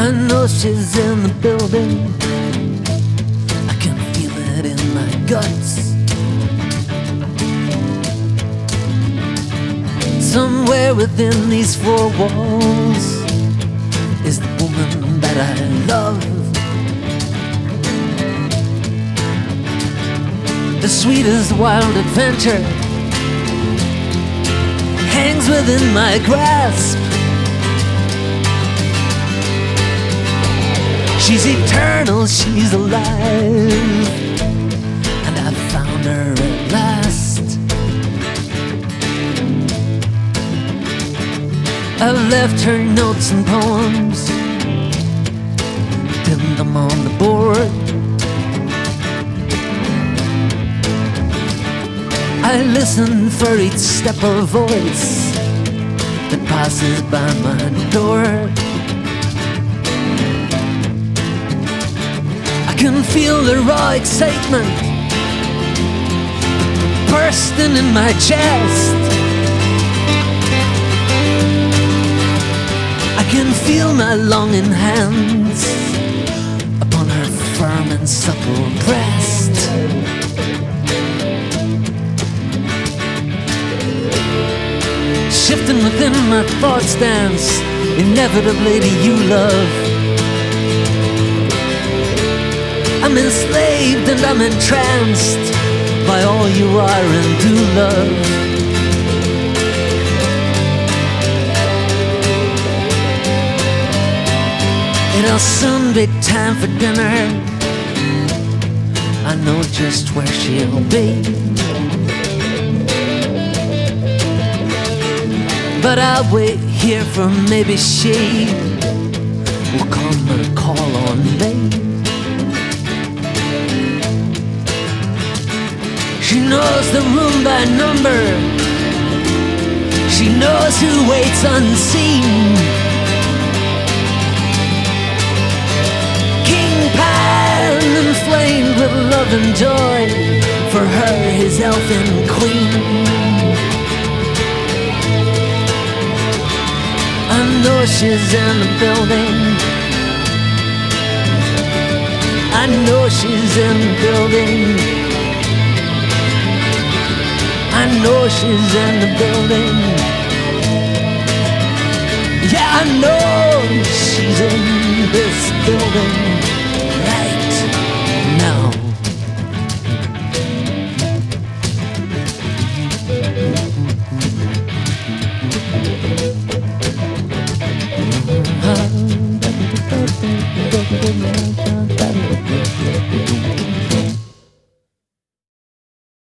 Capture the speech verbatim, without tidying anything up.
I know she's in the building. I can feel it in my guts. Somewhere within these four walls is the woman that I love. The sweetest wild adventure hangs within my grasp. She's eternal, she's alive, and I've found her at last. I've left her notes and poems, pinned them on the board. I listen for each step or voice that passes by my door. I can feel the raw excitement bursting in my chest. I can feel my longing hands upon her firm and supple breast. Shifting within my thoughts dance inevitably to you, love. I'm enslaved and I'm entranced by all you are and do, love. It'll soon be time for dinner. I know just where she'll be, but I'll wait here for maybe she will come and call on me. She knows the room by number. She knows who waits unseen. King Pan, inflamed with love and joy, for her his elfin queen. I know she's in the building. I know she's in the building. I know she's in the building. Yeah, I know she's in this building right now. Uh-huh.